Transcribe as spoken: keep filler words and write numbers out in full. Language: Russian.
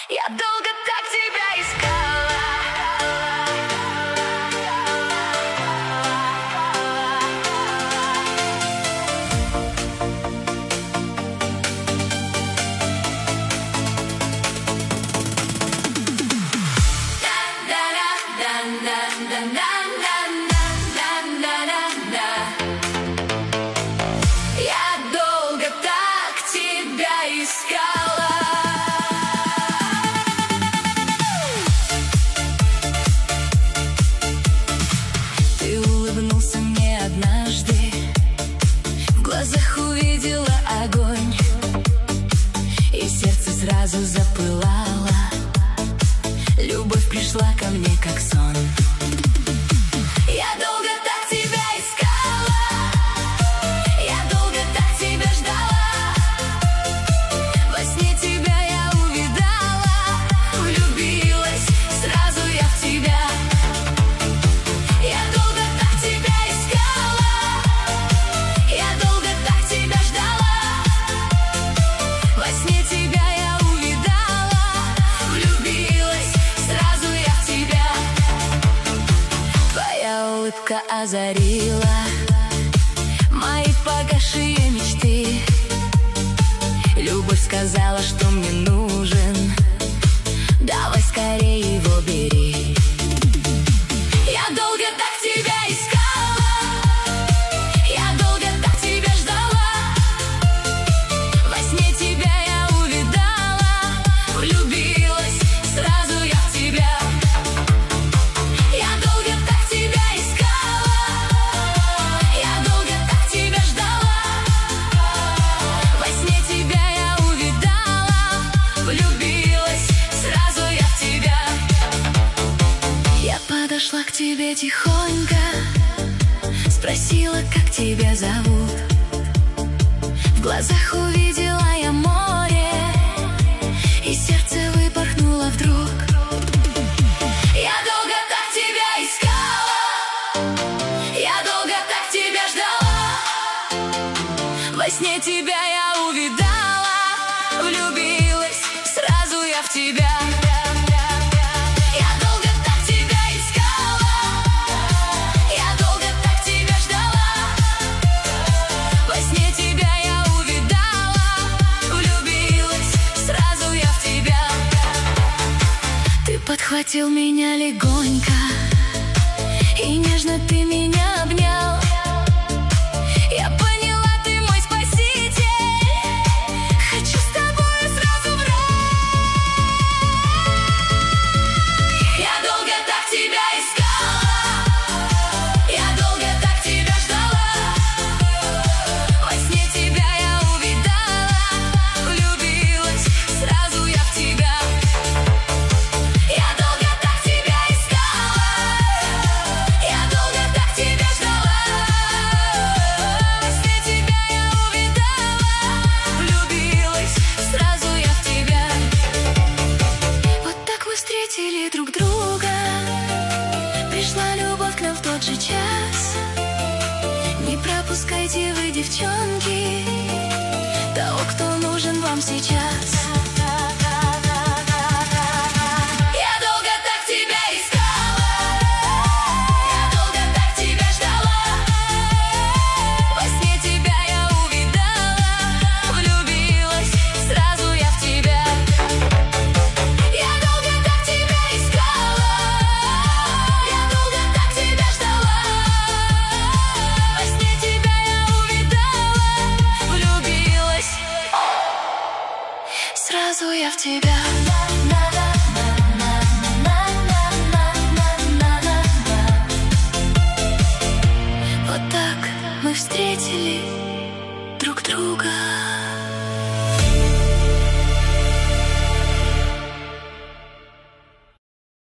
Я долго так тебя искала. Я долго так тебя искала. Ты улыбнулся мне однажды, в глазах увидела огонь, и сердце сразу запылало. Любовь пришла ко мне как сон. Я долго так тебя искала, я долго так тебя ждала. Во сне тебя я увидала, влюбилась сразу я в тебя. Я долго так тебя искала, я долго так тебя ждала. Во сне тебя я увидала, влюбилась сразу я в тебя. Твоя улыбка озарила мои погасшие мечты. Любовь сказала, что мне нужен, давай скорее его бери. Я долго так тебя искала, я долго так тебя ждала. Во сне тебя я увидала, влюбилась сразу я в тебя. Я долго так тебя искала, я долго так тебя ждала. Во сне тебя я увидала, влюбилась сразу я в тебя. Я подошла к тебе тихонько, спросила, как тебя зовут. В глазах увидела я море, и сердце выпорхнуло вдруг. Я долго так тебя искала, я долго так тебя ждала. Во сне тебя я увидала, влюбилась сразу я в тебя. Я долго так тебя искала, я долго так тебя ждала. Во сне тебя я увидала, влюбилась сразу я в тебя. Ты подхватил меня легонько, и нежно ты меня обнял. Я поняла, ты мой спаситель, хочу с тобой сразу в рай. Я долго так тебя искала, я долго так тебя ждала. Во сне тебя я увидала, влюбилась сразу я в тебя. Я долго так тебя искала, я долго так тебя ждала. Во сне тебя я увидала, влюбилась сразу я в тебя. Вот так мы встретили друг друга, пришла любовь к нам в тот же час. Не пропускайте вы, девчонки, того, кто нужен вам сейчас. Я долго так тебя искала, я долго так тебя ждала. Во сне тебя я увидала, влюбилась сразу я в тебя. Я долго так тебя искала, я долго так тебя ждала. Во сне тебя я увидала, влюбилась сразу я в тебя. Вот так мы встретили друг друга.